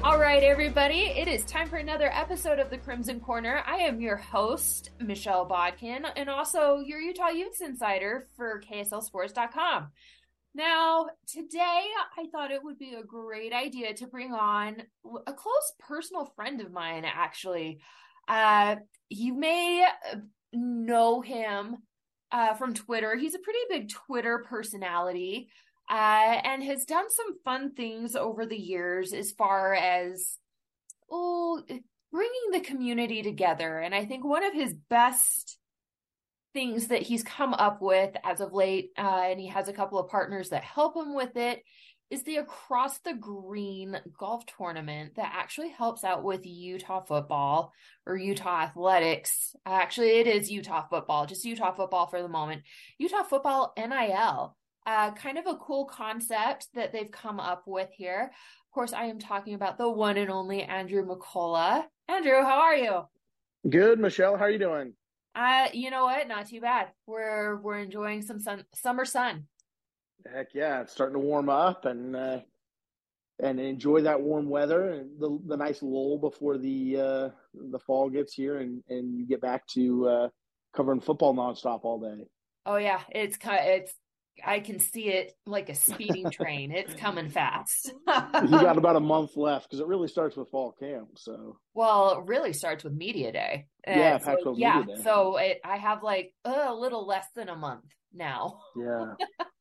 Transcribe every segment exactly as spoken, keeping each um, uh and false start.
All right, everybody, it is time for another episode of the Crimson Corner. I am your host, Michelle Bodkin, and also your Utah Utes insider for K S L Sports dot com. Now, today I thought it would be a great idea to bring on a close personal friend of mine, actually. Uh, you may know him uh, from Twitter. He's a pretty big Twitter personality. Uh, and has done some fun things over the years as far as oh, bringing the community together. And I think one of his best things that he's come up with as of late, uh, and he has a couple of partners that help him with it, is the Across the Green golf tournament that actually helps out with Utah football or Utah athletics. Actually, it is Utah football, just Utah football for the moment. Utah football N I L. Uh, kind of a cool concept that they've come up with here. Of course, I am talking about the one and only Andrew McCullough. Andrew, how are you? Good, Michelle. How are you doing? Uh, you know what? Not too bad. We're we're enjoying some sun, summer sun. Heck yeah, it's starting to warm up and uh, and enjoy that warm weather and the the nice lull before the uh, the fall gets here and and you get back to uh, covering football nonstop all day. Oh yeah, it's it's I can see it like a speeding train. It's coming fast. You got about a month left because it really starts with fall camp. So Well, it really starts with media day. yeah, And so, Pac twelve yeah, Media Day. so it, I have like uh, a little less than a month now. Yeah,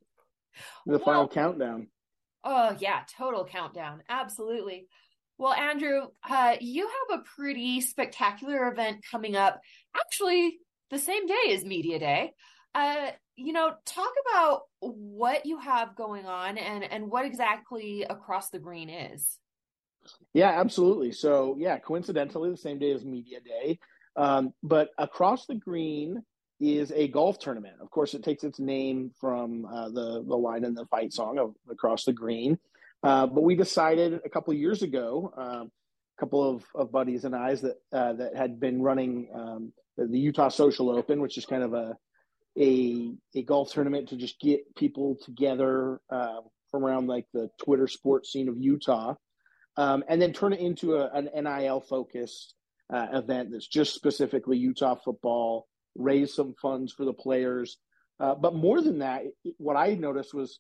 the final Well, countdown. oh yeah, total countdown. Absolutely. Well, Andrew, uh, you have a pretty spectacular event coming up. Actually, the same day as Media Day. Uh, you know, talk about what you have going on and and what exactly Across the Green is. Yeah, absolutely. So yeah, coincidentally, the same day as Media Day, um, but Across the Green is a golf tournament. Of course, it takes its name from uh, the the line in the fight song of Across the Green. Uh, but we decided a couple of years ago, um, a couple of, of buddies and I that uh, that had been running um, the, the Utah Social Open, which is kind of a a a golf tournament to just get people together uh, from around like the Twitter sports scene of Utah, um, and then turn it into a, an N I L focused uh, event that's just specifically Utah football, raise some funds for the players. Uh, but more than that, it, what I noticed was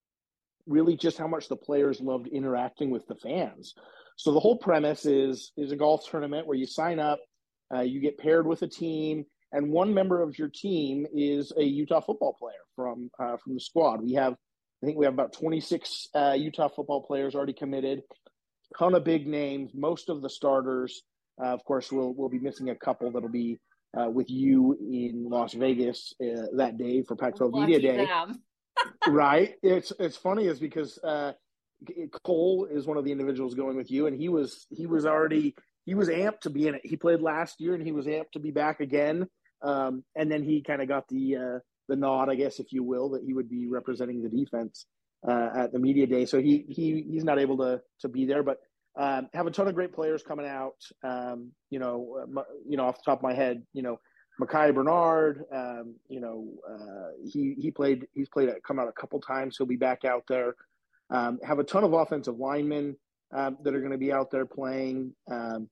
really just how much the players loved interacting with the fans. So the whole premise is is a golf tournament where you sign up, uh, you get paired with a team, and one member of your team is a Utah football player from uh, from the squad. We have, I think we have about twenty-six uh, Utah football players already committed. Ton of big names, most of the starters. Uh, of course, we'll we'll be missing a couple that'll be uh, with you in Las Vegas uh, that day for Pac twelve Media Lucky Day. them. Right? It's it's funny is because uh, Cole is one of the individuals going with you, and he was he was already he was amped to be in it. He played last year, and he was amped to be back again. Um, and then he kind of got the uh, the nod, I guess, if you will, that he would be representing the defense uh, at the media day. So he he he's not able to to be there, but um, have a ton of great players coming out. Um, you know, uh, you know, off the top of my head, you know, Makai Bernard. Um, you know, uh, he he played he's played come out a couple times. He'll be back out there. Um, have a ton of offensive linemen um, that are going to be out there playing. Um,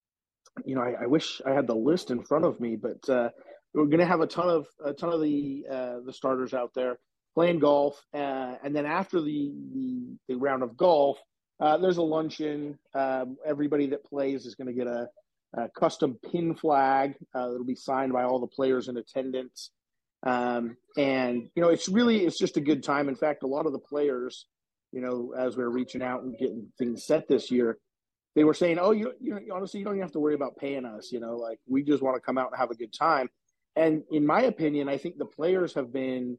you know, I, I wish I had the list in front of me, but uh, we're going to have a ton of a ton of the uh, the starters out there playing golf, uh, and then after the, the the round of golf, uh, there's a luncheon. Um, everybody that plays is going to get a, a custom pin flag uh, that'll be signed by all the players in attendance, um, and you know, it's really it's just a good time. In fact, a lot of the players, you know, as we're reaching out and getting things set this year, they were saying, "Oh, you, you know, honestly, you don't even have to worry about paying us. You know, like we just want to come out and have a good time." And in my opinion, I think the players have been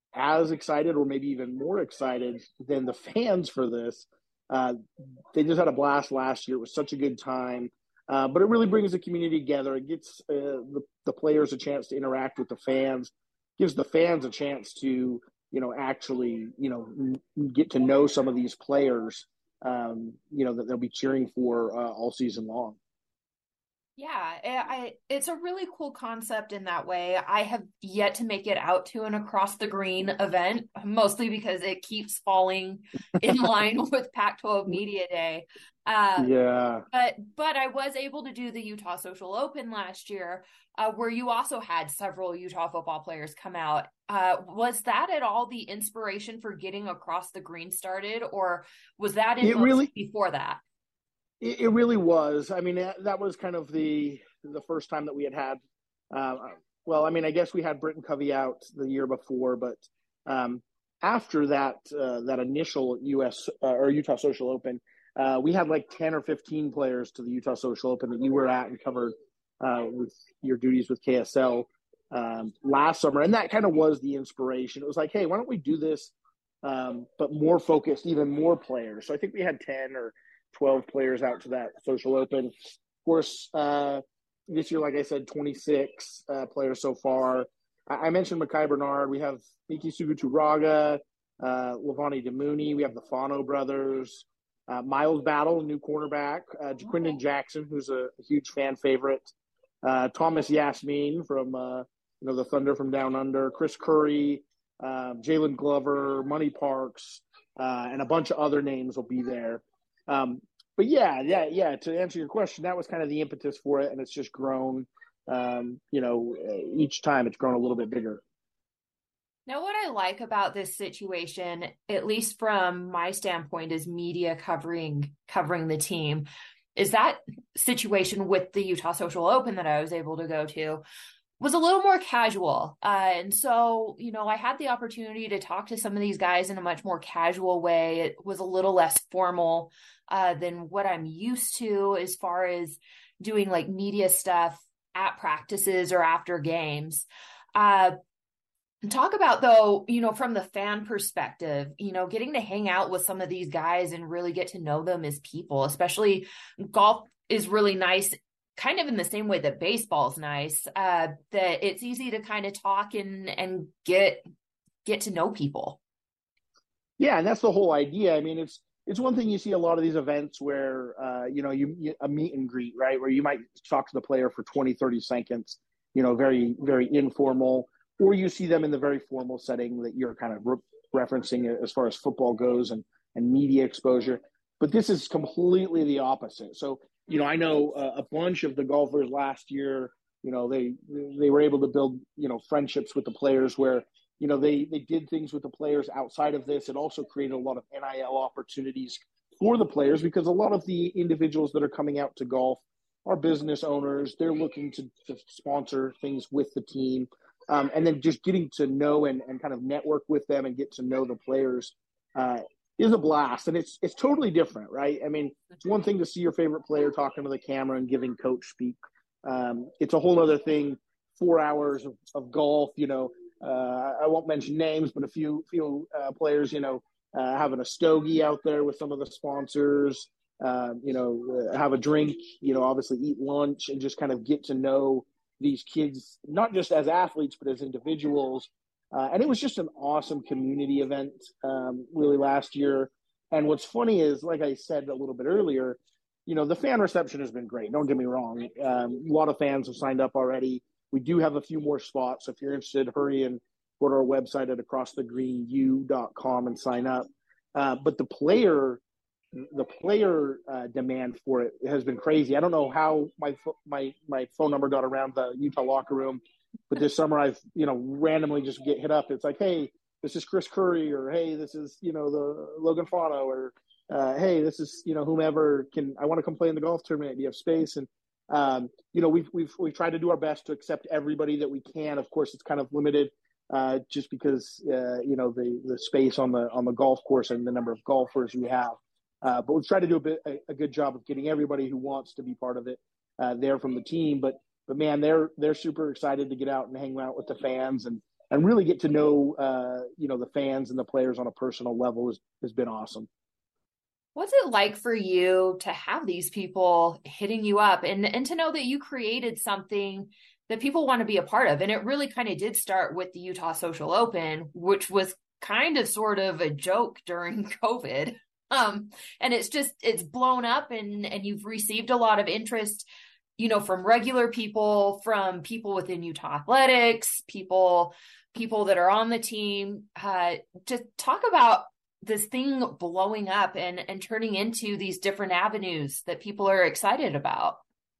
as excited, or maybe even more excited than the fans for this. Uh, they just had a blast last year. It was such a good time, uh, but it really brings the community together. It gets uh, the the players a chance to interact with the fans, gives the fans a chance to, you know, actually, you know, get to know some of these players, um, you know, that they'll be cheering for uh, all season long. Yeah, it, I, it's a really cool concept in that way. I have yet to make it out to an across the green event, mostly because it keeps falling in line with Pac twelve Media Day. Uh, Yeah. but but I was able to do the Utah Social Open last year, uh, where you also had several Utah football players come out. Uh, was that at all the inspiration for getting across the green started, or was that in It motion really before that? It, it really was. I mean, that, that was kind of the the first time that we had had. Uh, well, I mean, I guess we had Britton Covey out the year before, but um, after that uh, that initial U S uh, or Utah Social Open, uh, we had like ten or fifteen players to the Utah Social Open that you were at and covered uh, with your duties with K S L um, last summer, and that kind of was the inspiration. It was like, hey, why don't we do this, um, but more focused, even more players. So I think we had ten or twelve players out to that social open. Of course, uh, this year, like I said, twenty-six uh, players so far. I, I mentioned Makai Bernard. We have Miki Suguturaga, uh, Lavani Demooney. We have the Fano brothers. Uh, Miles Battle, new cornerback. Uh, Jaquindon Jackson, who's a, a huge fan favorite. Uh, Thomas Yasmin from uh, you know the Thunder from Down Under. Chris Curry, uh, Jalen Glover, Money Parks, uh, and a bunch of other names will be there. Um, but yeah, yeah, yeah. To answer your question, that was kind of the impetus for it, and it's just grown. Um, you know, each time it's grown a little bit bigger. Now, what I like about this situation, at least from my standpoint, is media covering covering the team, is that situation with the Utah Social Open that I was able to go to was a little more casual. Uh, and so, you know, I had the opportunity to talk to some of these guys in a much more casual way. It was a little less formal uh, than what I'm used to as far as doing like media stuff at practices or after games. Uh, Talk about though, you know, from the fan perspective, you know, getting to hang out with some of these guys and really get to know them as people, especially golf is really nice, kind of in the same way that baseball's nice, uh, that it's easy to kind of talk and and get get to know people. Yeah, and that's the whole idea. I mean, it's it's one thing you see a lot of these events where uh, you know you, you a meet and greet, right, where you might talk to the player for twenty, thirty seconds, you know, very very informal, or you see them in the very formal setting that you're kind of re- referencing as far as football goes and and media exposure. But this is completely the opposite. So you know, I know a, a bunch of the golfers last year. You know, they they were able to build you know friendships with the players where you know they they did things with the players outside of this. It also created a lot of N I L opportunities for the players because a lot of the individuals that are coming out to golf are business owners. They're looking to, to sponsor things with the team, um, and then just getting to know and, and kind of network with them and get to know the players uh, is a blast. And it's it's totally different, right? I mean, it's one thing to see your favorite player talking to the camera and giving coach speak. Um, it's a whole other thing. Four hours of, of golf, you know, uh, I won't mention names, but a few few uh, players, you know, uh, having a stogie out there with some of the sponsors, uh, you know, uh, have a drink, you know, obviously eat lunch and just kind of get to know these kids, not just as athletes, but as individuals. Uh, and it was just an awesome community event um, really last year. And what's funny is, like I said a little bit earlier, you know, the fan reception has been great. Don't get me wrong. Um, a lot of fans have signed up already. We do have a few more spots. So if you're interested, hurry and go to our website at across the green u dot com and sign up. Uh, but the player, the player uh, demand for it has been crazy. I don't know how my my my phone number got around the Utah locker room, but this summer I've you know randomly just get hit up. It's like, hey, this is Chris Curry, or hey, this is you know the Logan Fano, or uh, hey, this is you know whomever can. I want to come play in the golf tournament. Do you have space? And um, you know, we've we've we've tried to do our best to accept everybody that we can. Of course, it's kind of limited, uh, just because uh, you know the the space on the on the golf course and the number of golfers we have. Uh, but we've tried to do a bit a, a good job of getting everybody who wants to be part of it uh, there from the team. But but man, they're they're super excited to get out and hang out with the fans and and really get to know uh, you know the fans and the players on a personal level has has been awesome. What's it like for you to have these people hitting you up and, and to know that you created something that people want to be a part of? And it really kind of did start with the Utah Social Open, which was kind of sort of a joke during COVID. Um, and it's just, it's blown up and, and you've received a lot of interest, you know, from regular people, from people within Utah athletics, people, people that are on the team, uh, to talk about this thing blowing up and, and turning into these different avenues that people are excited about.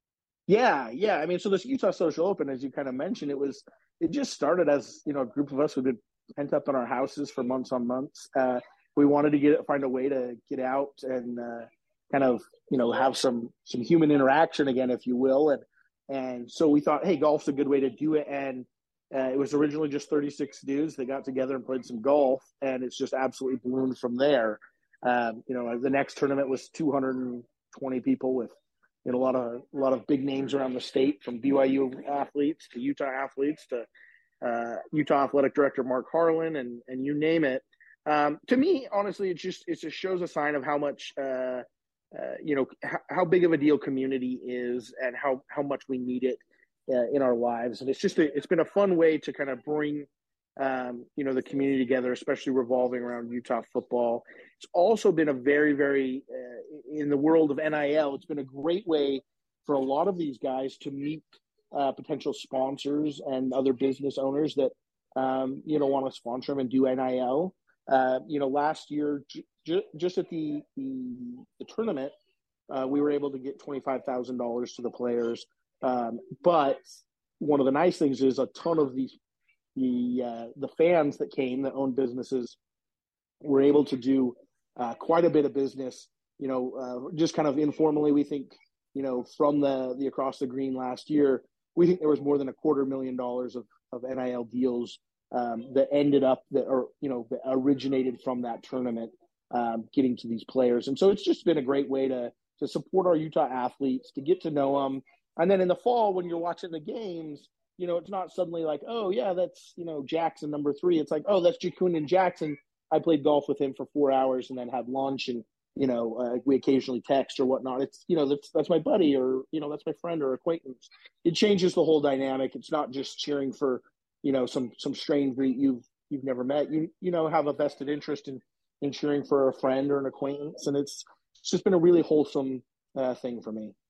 Yeah, yeah. I mean, so this Utah Social Open, as you kind of mentioned, it was it just started as, you know, a group of us who had been pent up in our houses for months on months. Uh, we wanted to get find a way to get out and uh, kind of, you know, have some some human interaction again, if you will. And and so we thought, hey, golf's a good way to do it. And uh, it was originally just thirty-six dudes that got together and played some golf, and it's just absolutely ballooned from there. Um, you know, the next tournament was two hundred twenty people with, you know, a lot of a lot of big names around the state, from B Y U athletes to Utah athletes to uh, Utah Athletic Director Mark Harlan, and and you name it. Um, to me, honestly, it just it just shows a sign of how much uh, uh, you know h- how big of a deal community is, and how how much we need it uh, in our lives. And it's just a, it's been a fun way to kind of bring um, you know the community together, especially revolving around Utah football. It's also been a very, very, uh, in the world of N I L, it's been a great way for a lot of these guys to meet uh, potential sponsors and other business owners that, um, you know, want to sponsor them and do N I L. Uh, you know, last year, j- j- just at the, the, the tournament, uh, we were able to get twenty-five thousand dollars to the players. Um, but one of the nice things is a ton of these, the, uh, the fans that came that own businesses were able to do uh, quite a bit of business, you know, uh, just kind of informally. We think, you know, from the, the Across the Green last year, we think there was more than a quarter million dollars of, of N I L deals um, that ended up that, or, you know, that originated from that tournament, um, getting to these players. And so it's just been a great way to, to support our Utah athletes, to get to know them. And then in the fall, when you're watching the games, you know, it's not suddenly like, oh yeah, that's, you know, Jackson number three. It's like, oh, that's Jacoonan Jackson. I played golf with him for four hours and then had lunch, and, you know, uh, we occasionally text or whatnot. It's, you know, that's, that's my buddy, or, you know, that's my friend or acquaintance. It changes the whole dynamic. It's not just cheering for, you know, some, some stranger you've, you've never met. You, you know, have a vested interest in, in cheering for a friend or an acquaintance. And it's, it's just been a really wholesome uh, thing for me.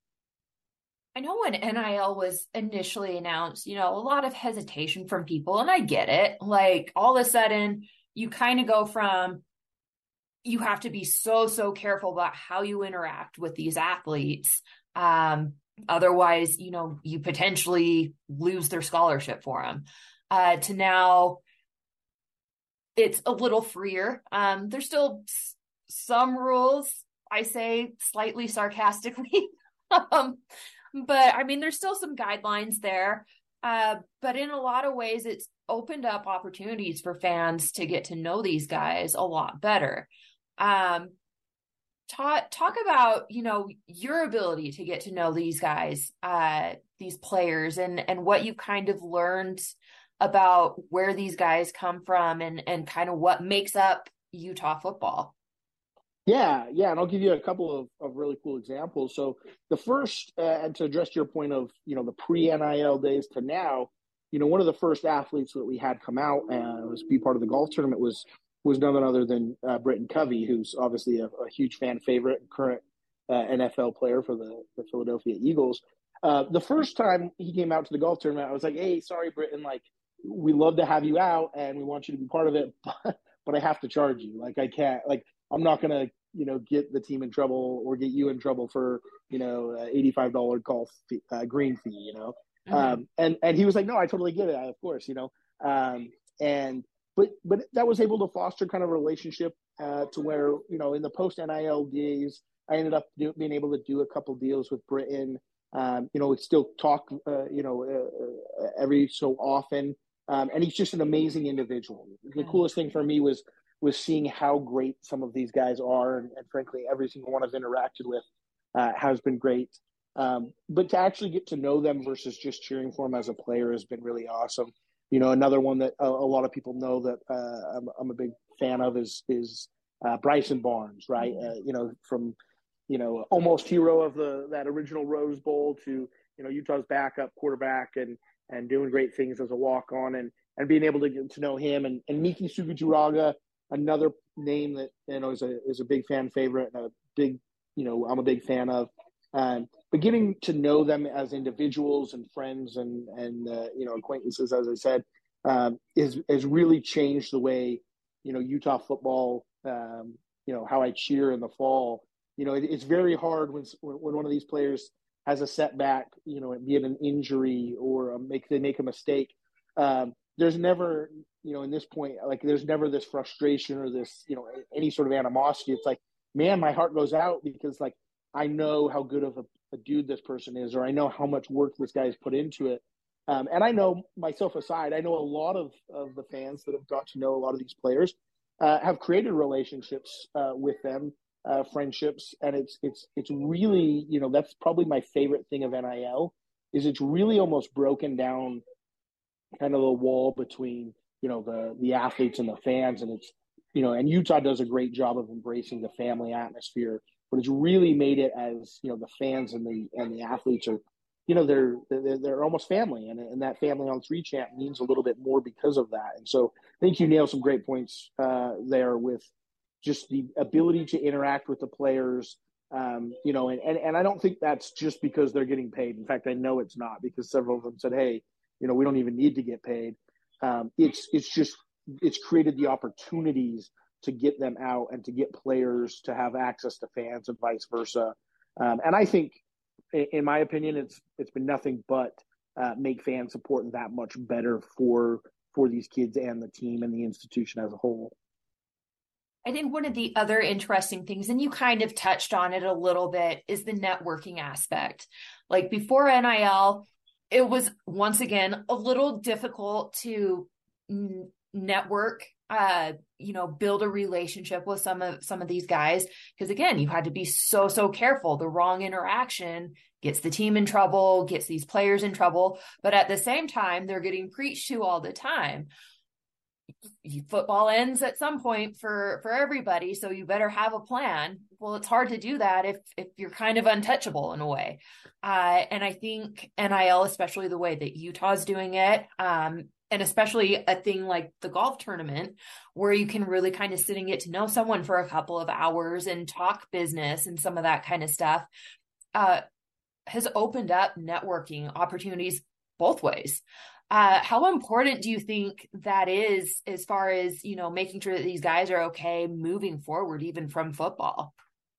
I know when N I L was initially announced, you know, a lot of hesitation from people, and I get it. Like, all of a sudden, you kind of go from, you have to be so, so careful about how you interact with these athletes. Um, otherwise, you know, you potentially lose their scholarship for them. Uh, to now, it's a little freer. Um, there's still s- some rules, I say slightly sarcastically. um, but I mean, there's still some guidelines there. Uh, but in a lot of ways, it's opened up opportunities for fans to get to know these guys a lot better. Um, talk talk about, you know, your ability to get to know these guys, uh, these players, and and what you kind of learned about where these guys come from, and and kind of what makes up Utah football. Yeah, yeah, and I'll give you a couple of, of really cool examples. So the first, uh, and to address your point of, you know, the pre-N I L days to now, you know, one of the first athletes that we had come out and was be part of the golf tournament was was none other than uh, Britton Covey, who's obviously a, a huge fan favorite and current uh, N F L player for the, the Philadelphia Eagles. Uh, the first time he came out to the golf tournament, I was like, hey, sorry, Britton, like, we love to have you out and we want you to be part of it, but, but I have to charge you. Like, I can't, like, I'm not going to, you know, get the team in trouble or get you in trouble for, you know, uh, eighty-five dollars golf fee, uh, green fee, you know? Mm-hmm. Um, and, and he was like, no, I totally get it. I, of course, you know? Um, and, but, but that was able to foster kind of a relationship uh, to where, you know, in the post N I L days, I ended up do, being able to do a couple deals with Britton. Um, you know, we still talk, uh, you know, uh, uh, every so often. Um, and he's just an amazing individual. The coolest thing for me was, was seeing how great some of these guys are. And, and frankly, every single one I've interacted with uh, has been great. Um, but to actually get to know them versus just cheering for them as a player has been really awesome. You know, another one that a, a lot of people know that uh, I'm, I'm a big fan of is, is uh, Bryson Barnes, right? Uh, you know, from, you know, almost hero of the, that original Rose Bowl to, you know, Utah's backup quarterback and, and doing great things as a walk on, and, and being able to get to know him, and, and Miki Sugijuraga, another name that, you know, is a is a big fan favorite and a big, you know, I'm a big fan of. Um, but getting to know them as individuals and friends and and uh, you know acquaintances, as I said, um, is has really changed the way you know Utah football. Um, you know how I cheer in the fall. You know it, it's very hard when when one of these players has a setback. You know, be it an injury or a make they make a mistake. Um, there's never you know in this point like there's never this frustration or this you know any sort of animosity. It's like, man, my heart goes out because like I know how good of a, a dude this person is, or I know how much work this guy has put into it. Um, and I know, myself aside, I know a lot of, of the fans that have got to know a lot of these players uh, have created relationships uh, with them, uh, friendships, and it's it's it's really you know that's probably my favorite thing of N I L is it's really almost broken down kind of the wall between you know the the athletes and the fans, and it's you know and Utah does a great job of embracing the family atmosphere, but it's really made it as you know the fans and the and the athletes are you know they're they're, they're almost family, and and that family on three champ means a little bit more because of that. And so I think you nailed some great points uh, there with just the ability to interact with the players. Um, you know, and, and, and I don't think that's just because they're getting paid. In fact, I know it's not, because several of them said, hey, you know, we don't even need to get paid. Um, it's it's just it's created the opportunities to get them out and to get players to have access to fans and vice versa. Um, and I think, in, in my opinion, it's it's been nothing but uh, make fan support that much better for for these kids and the team and the institution as a whole. I think one of the other interesting things, and you kind of touched on it a little bit, is the networking aspect. Like before N I L, it was once again a little difficult to n- network, uh, you know, build a relationship with some of some of these guys, because again, you had to be so so careful. The wrong interaction gets the team in trouble, gets these players in trouble, but at the same time, they're getting preached to all the time. Football ends at some point for for everybody, so you better have a plan. Well, it's hard to do that if if you're kind of untouchable in a way, uh and I think N I L, especially the way that Utah's doing it, um and especially a thing like the golf tournament where you can really kind of sit and get to know someone for a couple of hours and talk business and some of that kind of stuff, uh has opened up networking opportunities both ways. Uh, how important do you think that is as far as, you know, making sure that these guys are okay moving forward, even from football?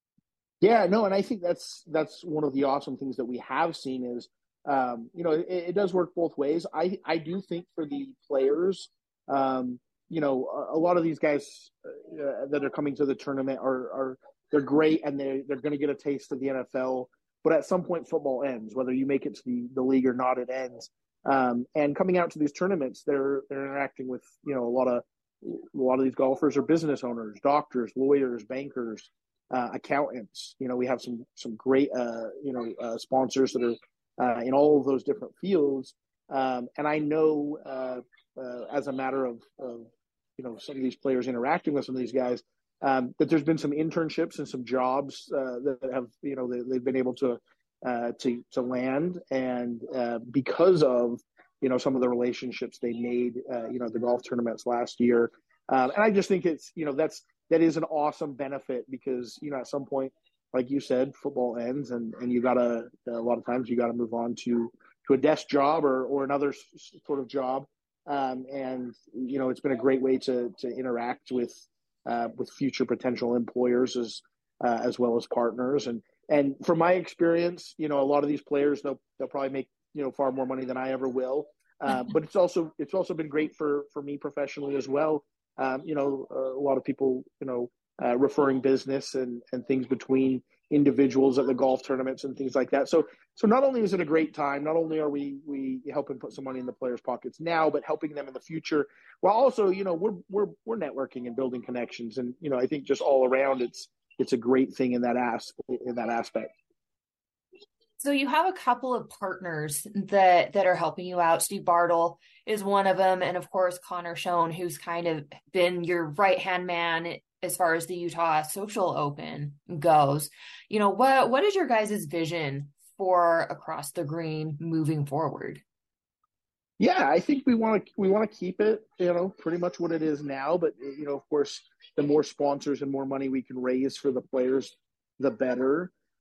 Yeah, no, and I think that's that's one of the awesome things that we have seen is, um, you know, it, it does work both ways. I I do think for the players, um, you know, a, a lot of these guys uh, that are coming to the tournament are are they're great and they they're going to get a taste of the N F L. But at some point, football ends. Whether you make it to the, the league or not, it ends. Um, and coming out to these tournaments, they're they're interacting with you know a lot of a lot of these golfers are business owners, doctors, lawyers, bankers, uh, accountants. You know, we have some some great uh, you know uh, sponsors that are uh, in all of those different fields. Um, and I know uh, uh, as a matter of, of you know some of these players interacting with some of these guys, um, that there's been some internships and some jobs uh, that have you know they, they've been able to. Uh, to to land, and uh, because of you know some of the relationships they made, uh, you know the golf tournaments last year, um, and I just think it's you know that's that is an awesome benefit because you know at some point, like you said, football ends, and and you gotta a lot of times you gotta move on to to a desk job or or another sort of job, um, and you know it's been a great way to to interact with uh, with future potential employers as uh, as well as partners. And And from my experience, you know, a lot of these players, they'll they'll probably make you know far more money than I ever will. Uh, but it's also it's also been great for for me professionally as well. Um, you know, uh, a lot of people, you know, uh, referring business and and things between individuals at the golf tournaments and things like that. So so not only is it a great time, not only are we we helping put some money in the players' pockets now, but helping them in the future. While also, you know, we're we're we're networking and building connections, and you know, I think just all around, it's it's a great thing in that as in that aspect. So you have a couple of partners that that are helping you out. Steve Bartle is one of them, and of course Connor Schoen, who's kind of been your right hand man as far as the Utah Social Open goes. You know, what what is your guys' vision for Across the Green moving forward? Yeah, I think we want to we want to keep it, you know, pretty much what it is now. But you know, of course, the more sponsors and more money we can raise for the players, the better.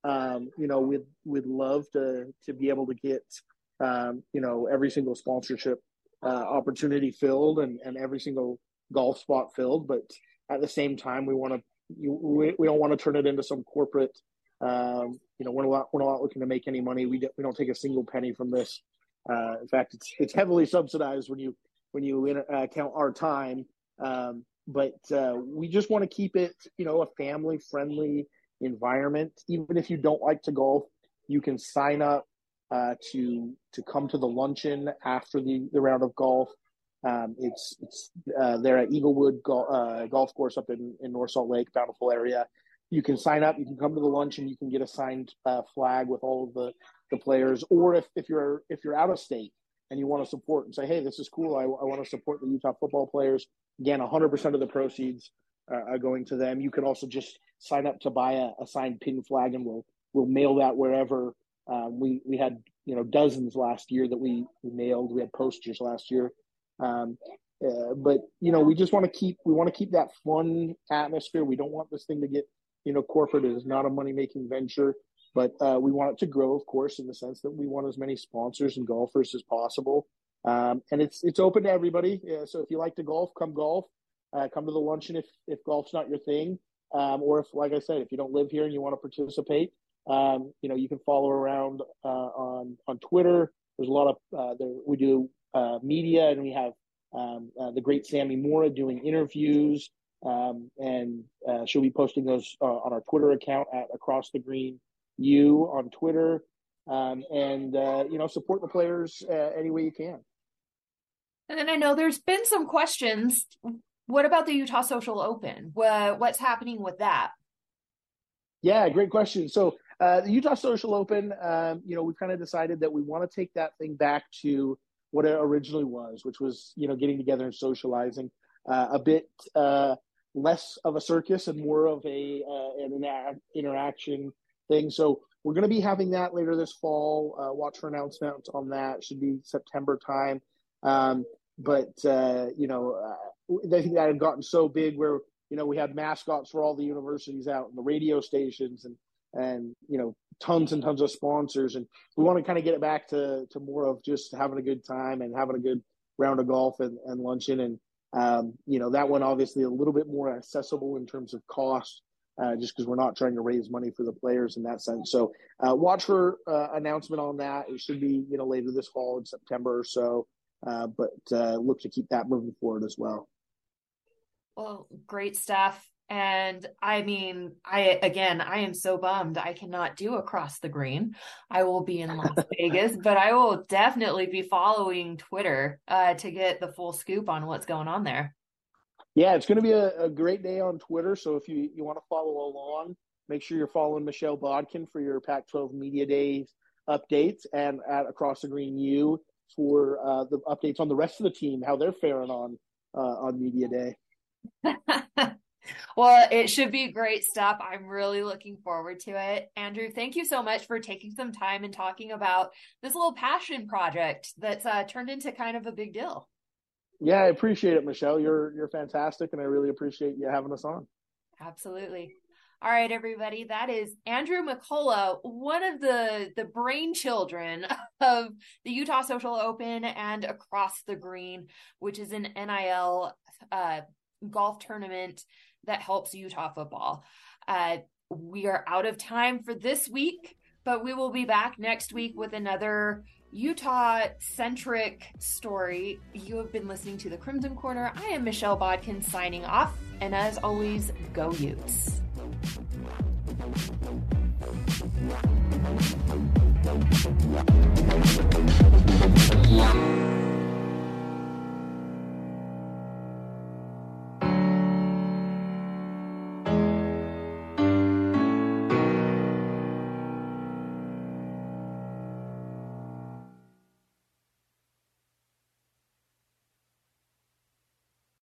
Um, you know, we'd, we'd love to, to be able to get, um, you know, every single sponsorship uh, opportunity filled and, and every single golf spot filled. But at the same time, we want to, we, we don't want to turn it into some corporate, um, you know, we're not, we're not looking to make any money. We don't, we don't take a single penny from this. Uh, in fact, it's, it's heavily subsidized when you, when you uh, count our time. Um, but uh, we just want to keep it, you know, a family friendly environment. Even if you don't like to golf, you can sign up uh, to to come to the luncheon after the, the round of golf. Um, it's it's uh, there at Eaglewood Gol- uh, Golf Course up in, in North Salt Lake, Bountiful area. You can sign up. You can come to the luncheon. You can get a signed uh, flag with all of the, the players. Or if, if you're if you're out of state and you want to support and say, hey, this is cool. I, I want to support the Utah football players. Again, one hundred percent of the proceeds uh, are going to them. You can also just sign up to buy a, a signed pin flag, and we'll we'll mail that wherever. Um, we we had you know dozens last year that we, we mailed. We had posters last year, um, uh, but you know we just want to keep we want to keep that fun atmosphere. We don't want this thing to get you know corporate. It is not a money making venture, but uh, we want it to grow, of course, in the sense that we want as many sponsors and golfers as possible. Um, and it's it's open to everybody. Yeah, so if you like to golf, come golf. Uh, come to the luncheon if if golf's not your thing. Um, or if, like I said, if you don't live here and you want to participate, um, you know, you can follow around uh, on on Twitter. There's a lot of uh, there, we do uh, media, and we have um, uh, the great Sammy Mora doing interviews, um, and uh, she'll be posting those uh, on our Twitter account at Across the Green U on Twitter, um, and uh, you know, support the players uh, any way you can. And then I know there's been some questions. What about the Utah Social Open? What's happening with that? Yeah, great question. So uh, the Utah Social Open, um, you know, we've kind of decided that we want to take that thing back to what it originally was, which was, you know, getting together and socializing, uh, a bit uh, less of a circus and more of a uh, an inter- interaction thing. So we're going to be having that later this fall. Uh, watch for announcements on that. It should be September time. Um, but, uh, you know, uh, I think that had gotten so big where, you know, we had mascots for all the universities out and the radio stations and, and, you know, tons and tons of sponsors. And we want to kind of get it back to, to more of just having a good time and having a good round of golf and, and luncheon. And, um, you know, that one obviously a little bit more accessible in terms of cost, uh, just because we're not trying to raise money for the players in that sense. So uh, watch for uh, announcement on that. It should be, you know, later this fall in September or so. Uh, but uh, look to keep that moving forward as well. Well, great stuff. And I mean, I, again, I am so bummed I cannot do Across the Green. I will be in Las Vegas, but I will definitely be following Twitter uh, to get the full scoop on what's going on there. Yeah, it's going to be a, a great day on Twitter. So if you, you want to follow along, make sure you're following Michelle Bodkin for your Pac twelve Media Days updates, and at Across the Green U for uh, the updates on the rest of the team, how they're faring on uh, on Media Day. Well, it should be great stuff. I'm really looking forward to it. Andrew, thank you so much for taking some time and talking about this little passion project that's uh, turned into kind of a big deal. Yeah, I appreciate it, Michelle. You're you're fantastic, and I really appreciate you having us on. Absolutely. All right, everybody. That is Andrew McCullough, one of the, the brain children of the Utah Social Open and Across the Green, which is an N I L uh, golf tournament that helps Utah football. Uh, we are out of time for this week, but we will be back next week with another Utah-centric story. You have been listening to The Crimson Corner. I am Michelle Bodkin signing off, and as always, go Utes. Thank you.